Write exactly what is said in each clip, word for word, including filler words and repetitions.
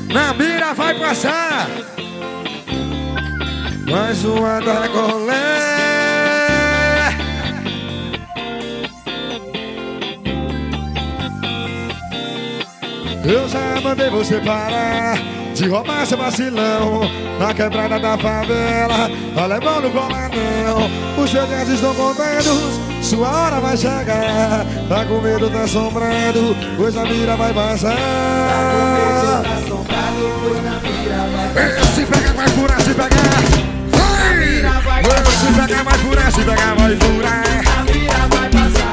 Na mira vai passar mais uma da Golé. Eu já mandei você parar de roubar seu vacilão na quebrada da favela, alemão no colanão. Os seus dias estão contados, sua hora vai chegar. Tá com medo, tá assombrado, pois a mira vai passar. Tá com medo, tá assombrado, pois a mira vai passar. Se pegar, vai furar, se pegar, vai! Se pegar, vai furar, se pegar, vai furar. A mira vai passar.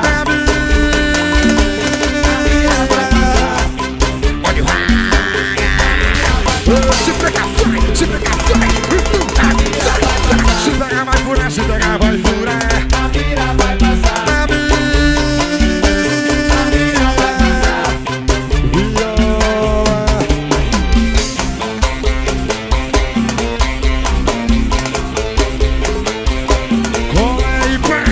Se pegar, vai, se pegar, vai, se pegar, vai furar, se pegar, vai furar. A mira vai passar. A mira, a mira vai passar. Viola. Cola e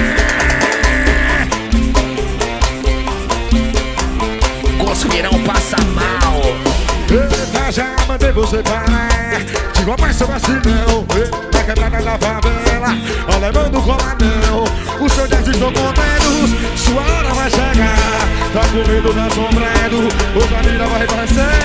pé. Conspirão passa mal. Eita, já mandei você parar de roubar seu vacilão na quebrada da favela, alemão do colanão. Os seus dias estão contados, sua hora vai chegar. Tá com medo, tá assombrado, hoje a mira vai passar.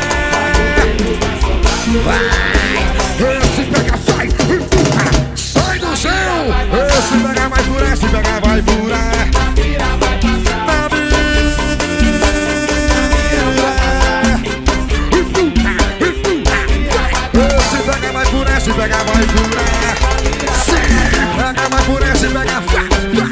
Vai! Se pegar, vai, empurra, sai do chão. Se pegar, vai furar, se pegar, vai furar. A mira vai passar. Se pegar, vai furar. Se pegar, vai furar. Se pegar, vai furar.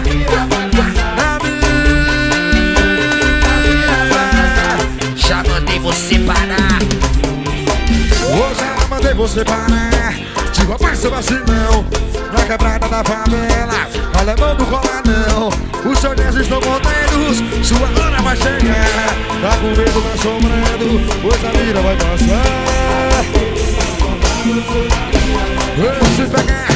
Já mandei você parar. Hoje já mandei você parar de roubar seu vacilão na quebrada da favela, alemão do colanão. Os seus dias estão contados, sua hora vai chegar. Tá com medo, tá assombrado, pois a mira vai passar. Se pegar,